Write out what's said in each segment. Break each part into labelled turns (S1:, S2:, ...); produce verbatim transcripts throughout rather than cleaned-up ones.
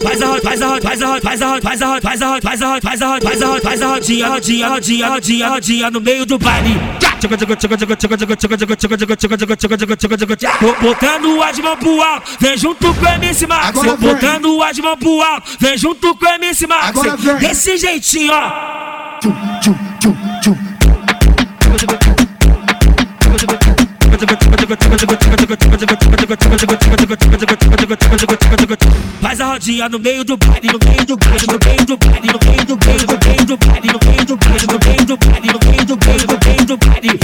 S1: faz a faz a faz a faz a faz a faz a faz a faz a faz a faz a rodinha, rodinha, rodinha, rodinha, rodinha no meio do baile. Botando as mãos pro alto, vem junto com o M C Max. Botando as mãos pro alto, vem junto com o M C Max. Desse jeitinho, ó. Faz a rodinha no meio do baile, no meio do baile, no meio do baile, no meio do baile, no meio do baile, no meio do baile, no meio do baile, no meio do baile, no meio do baile.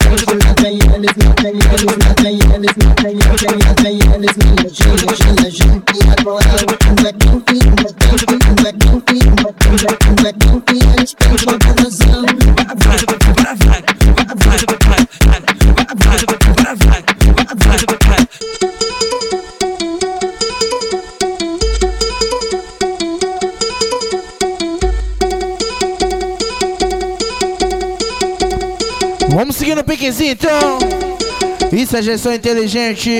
S2: Vamos seguir no piquezinho então. Isso é gestão inteligente.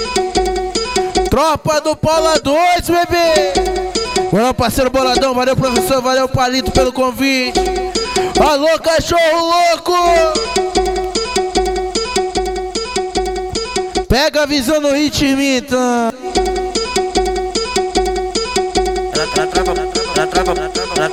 S2: Tropa do Paula dois, bebê. Valeu, parceiro Boladão. Valeu, professor. Valeu, Palito, pelo convite. Alô, cachorro louco. Pega a visão no ritmo então.